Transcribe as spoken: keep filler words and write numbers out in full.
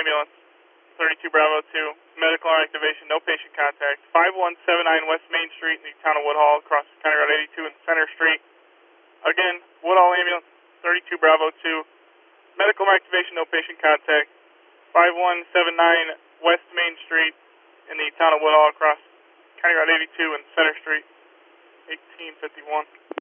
ambulance, thirty-two Bravo two, medical activation, no patient contact, five one seven nine West Main Street in the town of Woodhall, across County Road eighty-two and Center Street. Again, Woodhall ambulance, thirty-two Bravo two, medical activation, no patient contact, five one seven nine West Main Street in the town of Woodhall, across County Road eighty-two and Center Street, eighteen fifty-one.